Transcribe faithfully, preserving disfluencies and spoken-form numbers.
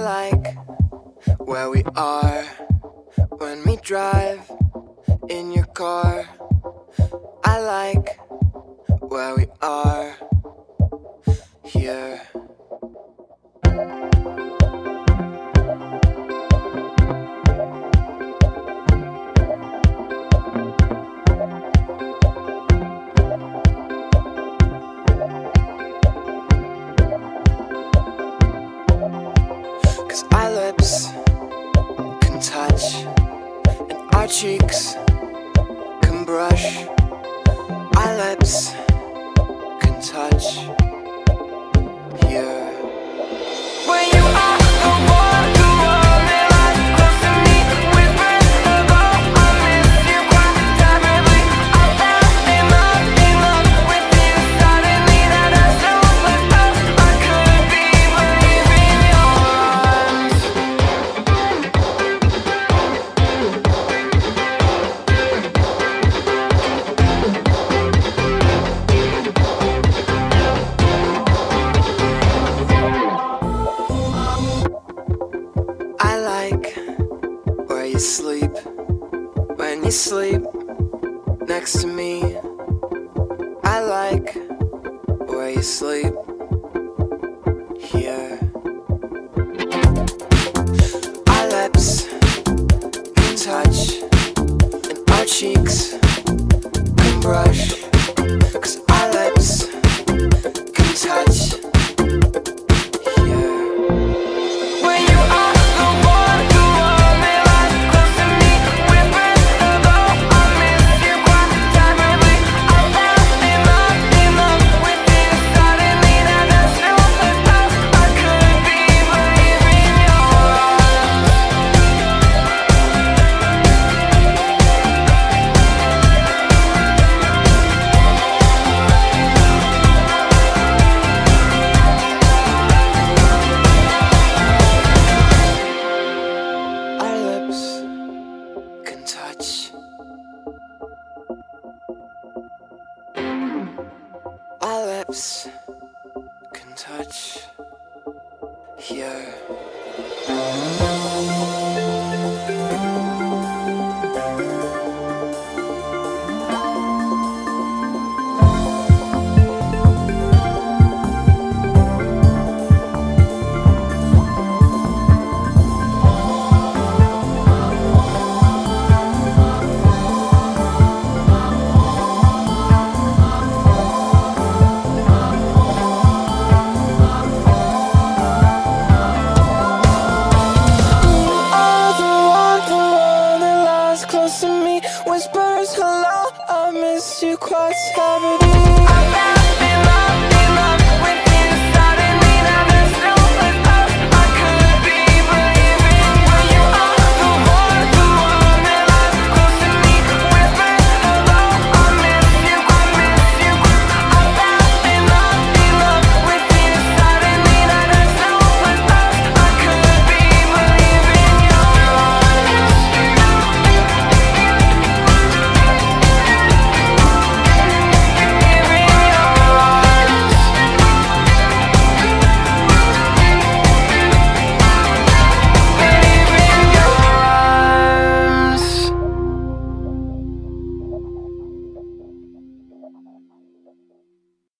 like where we are when we drive in your car. I like where we are here. Cause our lips can touch and our cheeks can brush. Our lips can touch here. When you are the one who only lies close to me, whispers although I miss you quite terribly. I fell in love, in love with you suddenly, that I so much felt I could be believing your arms. I like where you sleep when you sleep next to me. I like where you sleep here. Our lips can touch and our cheeks can brush. Cause our lips can touch here. When you are the one who only lies close to me, whispers although I miss you quite terribly. I fell in love, in love with you suddenly, that I so much felt I could be believing your arms. Our lips can touch. Our lips can touch here.